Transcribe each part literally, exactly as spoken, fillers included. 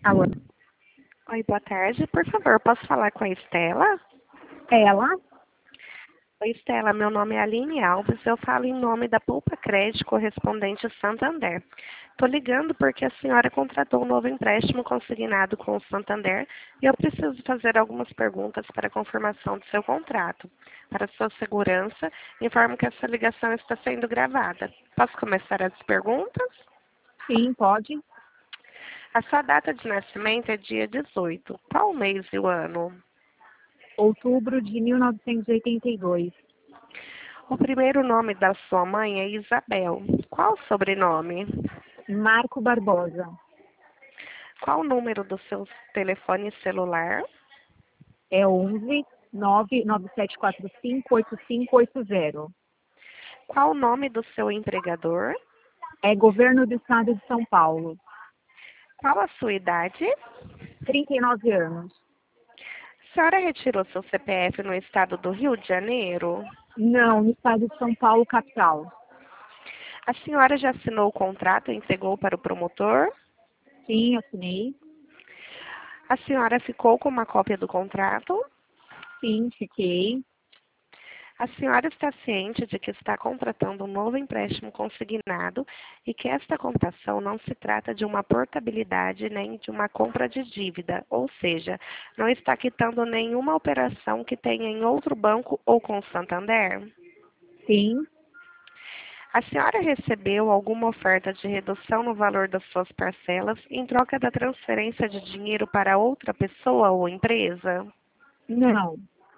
Alô? Oi, boa tarde. Por favor, posso falar com a Estela? Ela? Oi, Estela. Meu nome é Aline Alves. Eu falo em nome da Poupa Crédito Correspondente Santander. Estou ligando porque a senhora contratou um novo empréstimo consignado com o Santander e eu preciso fazer algumas perguntas para a confirmação do seu contrato. Para sua segurança, informo que essa ligação está sendo gravada. Posso começar as perguntas? Sim, pode. A sua data de nascimento é dia dezoito. Qual o mês e o ano? Outubro de mil novecentos e oitenta e dois. O primeiro nome da sua mãe é Isabel. Qual o sobrenome? Marco Barbosa. Qual o número do seu telefone celular? É onze nove nove sete quatro cinco oito cinco oito zero. Qual o nome do seu empregador? É Governo do Estado de São Paulo. Qual a sua idade? trinta e nove anos. A senhora retirou seu C P F no estado do Rio de Janeiro? Não, no Estado de São Paulo, capital. A senhora já assinou o contrato e entregou para o promotor? Sim, assinei. A senhora ficou com uma cópia do contrato? Sim, fiquei. A senhora está ciente de que está contratando um novo empréstimo consignado e que esta cotação não se trata de uma portabilidade nem de uma compra de dívida, ou seja, não está quitando nenhuma operação que tenha em outro banco ou com o Santander? Sim. A senhora recebeu alguma oferta de redução no valor das suas parcelas em troca da transferência de dinheiro para outra pessoa ou empresa? Não.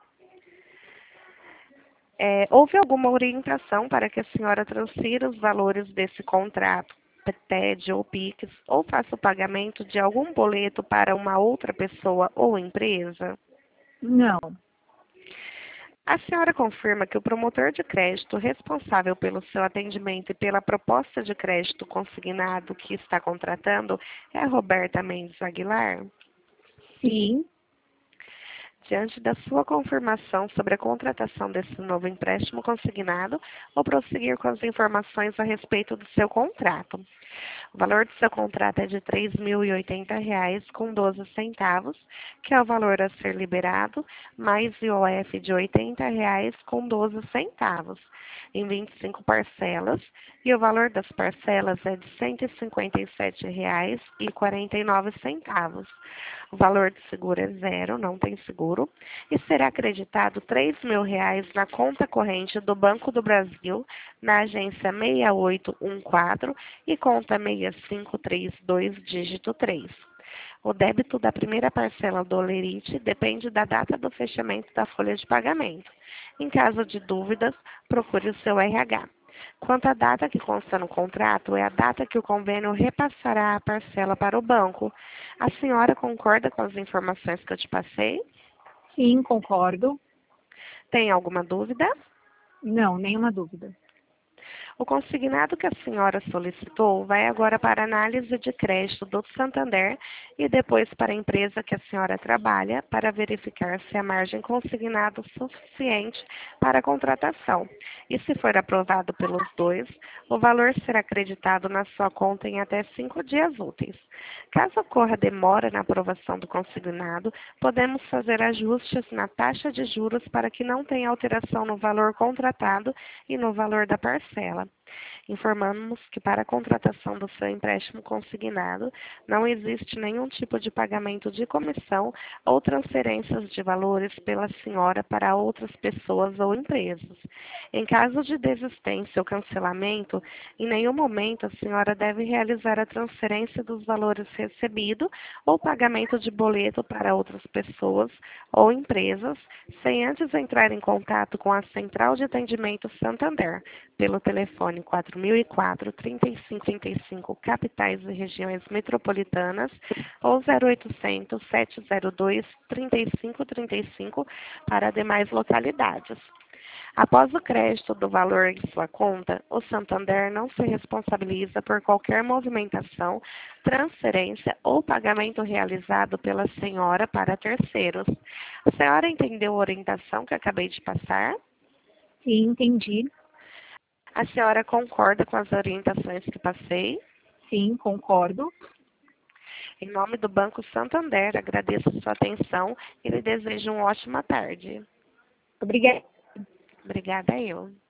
É, houve alguma orientação para que a senhora transfira os valores desse contrato, T E D ou PIX, ou faça o pagamento de algum boleto para uma outra pessoa ou empresa? Não. A senhora confirma que o promotor de crédito responsável pelo seu atendimento e pela proposta de crédito consignado que está contratando é a Roberta Mendes Aguilar? Sim. Diante da sua confirmação sobre a contratação desse novo empréstimo consignado, vou prosseguir com as informações a respeito do seu contrato. O valor do seu contrato é de três mil e oitenta reais com doze centavos, que é o valor a ser liberado, mais I O F de oitenta reais com doze centavos, em vinte e cinco parcelas, e o valor das parcelas é de cento e cinquenta e sete reais e quarenta e nove centavos. O valor do seguro é zero, não tem seguro, e será acreditado três mil reais na conta corrente do Banco do Brasil, na agência seis oito um quatro e conta seis cinco três dois, dígito três. O débito da primeira parcela do Olerite depende da data do fechamento da folha de pagamento. Em caso de dúvidas, procure o seu R H. Quanto à data que consta no contrato, é a data que o convênio repassará a parcela para o banco. A senhora concorda com as informações que eu te passei? Sim, concordo. Tem alguma dúvida? Não, nenhuma dúvida. O consignado que a senhora solicitou vai agora para análise de crédito do Santander e depois para a empresa que a senhora trabalha para verificar se a margem consignada é suficiente para a contratação. E se for aprovado pelos dois, o valor será acreditado na sua conta em até cinco dias úteis. Caso ocorra demora na aprovação do consignado, podemos fazer ajustes na taxa de juros para que não tenha alteração no valor contratado e no valor da parcela. Informamos que para a contratação do seu empréstimo consignado não existe nenhum tipo de pagamento de comissão ou transferências de valores pela senhora para outras pessoas ou empresas. Em caso de desistência ou cancelamento, em nenhum momento a senhora deve realizar a transferência dos valores recebidos ou pagamento de boleto para outras pessoas ou empresas, sem antes entrar em contato com a Central de Atendimento Santander, pelo telefone quatro mil e quatro, trinta e cinco, trinta e cinco, capitais e regiões metropolitanas, ou zero oitocentos, sete zero dois, trinta e cinco, trinta e cinco para demais localidades. Após o crédito do valor em sua conta, o Santander não se responsabiliza por qualquer movimentação, transferência ou pagamento realizado pela senhora para terceiros. A senhora entendeu a orientação que acabei de passar? Sim, entendi. A senhora concorda com as orientações que passei? Sim, concordo. Em nome do Banco Santander, agradeço sua atenção e lhe desejo uma ótima tarde. Obrigada. Obrigada eu.